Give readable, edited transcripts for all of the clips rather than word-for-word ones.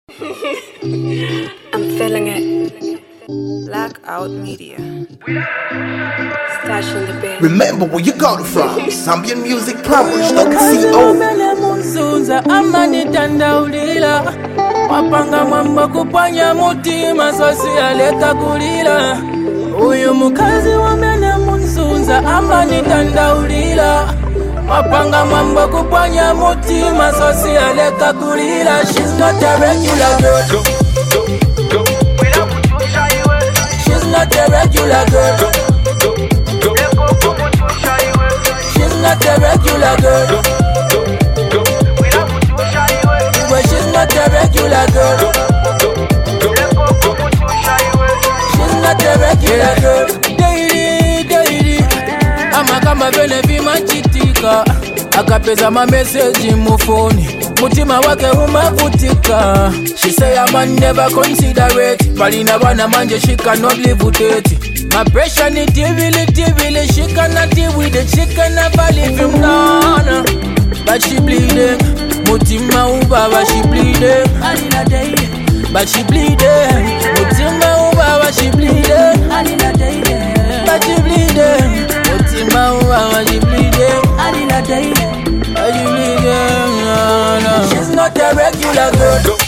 I'm feeling it. Blackout Media. Stash in the bed. Remember where you got it from. Zambian Music Powers, WCO. Munsunza amani tandaulila wapanga mambo kupanya mutima sosi aleka kulila. Uyu mukazi wamene munsunza amani tandaulila wapanga mambo kupanya mutima sosi aleka kulila. She's not a regular girl. She's not a regular girl. She's not a regular girl. But she's not a regular girl. She's not a regular girl. Daily ama kama vile vimachitika akapeza mameseji mufoni mutima wake umavutika. She say a man never considerate balina bana manje she cannot live with it. My pressure ni tivili she cannot deal with it. She can never leave him down. But she bleeding mutima ubaba she bleeding alina daily. But she bleeding mutima ubaba she bleeding alina daily. But she bleeding mutima ubaba she bleeding alina daily. But she bleeding no. She's not a regular girl.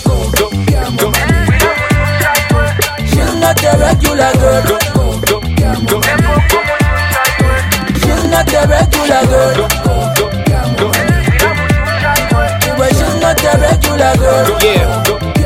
She's not a regular girl. She's not a regular girl. But she's not a regular girl. Yeah.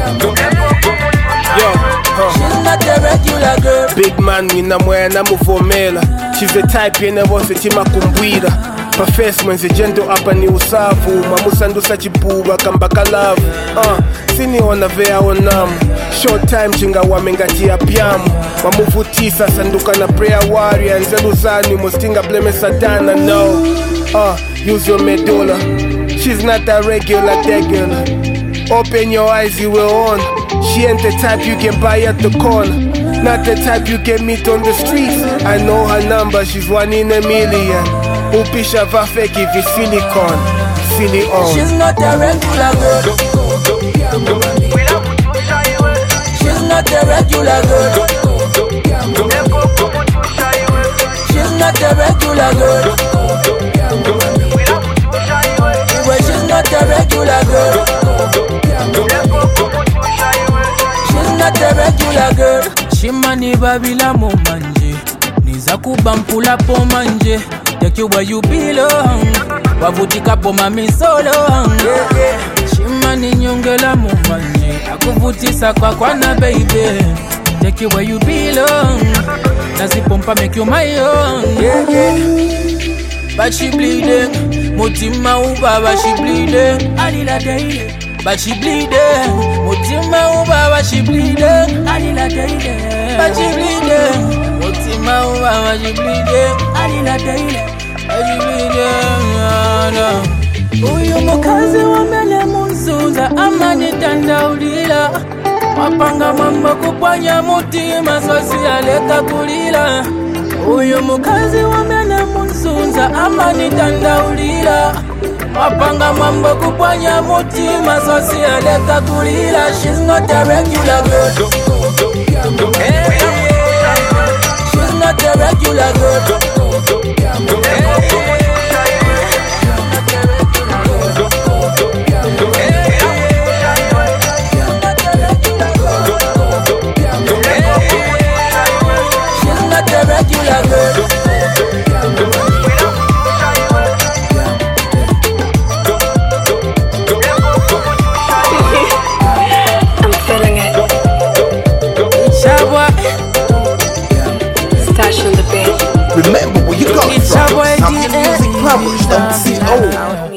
She's not a regular girl. Big man mina mwena muvomela. She's the type yene wose tima kumbwira. Pafes mwenze jendo apa ni usavu. Mamusandusa chipuba kambaka love. Siniona vea onamu. Short time chinga wamengatia piamu. Mamuvutisa sanduka na prayer warrior. Nzeluzani mustinga bleme satana no. Use your medulla. She's not a regular. Open your eyes, you will on. She ain't the type you can buy at the corner. Not the type you can meet on the streets. I know her number, she's 1 in a million. Upisha vafeki vi silicon. Silly on. She's not a regular girl. She's not a regular girl. She's not a regular girl. But she's not a regular girl. She's not a regular girl. Shimani babila momanje niza kubampula po manje. Take you where you belong. Wavutika po mami solo. Shimani nyongela momanje akuvutisa kwa kwana baby. Take you where you belong. Nazipompa make you my own. But she bleeding mutima ubaba she bleeding alila daily. But she bleeding mutima ubaba she bleeding alila daily. But she bleeding mutima ubaba she bleeding alila daily. But she bleeding no. Uyu mukazi wamene munsunza amani tandaulila wapanga mambo kupanya mutima sosi aleka kulila. Uyu mukazi wamene munsunza amani tandaulila wapanga mambo kupanya mutima sosi aleka kulila. She's not a regular girl. She's not a regular girl. She's not a regular girl. I'm feeling it. Stash in the bed. Remember where you got it It's from. our Zambian idea. Music Powers, WCO.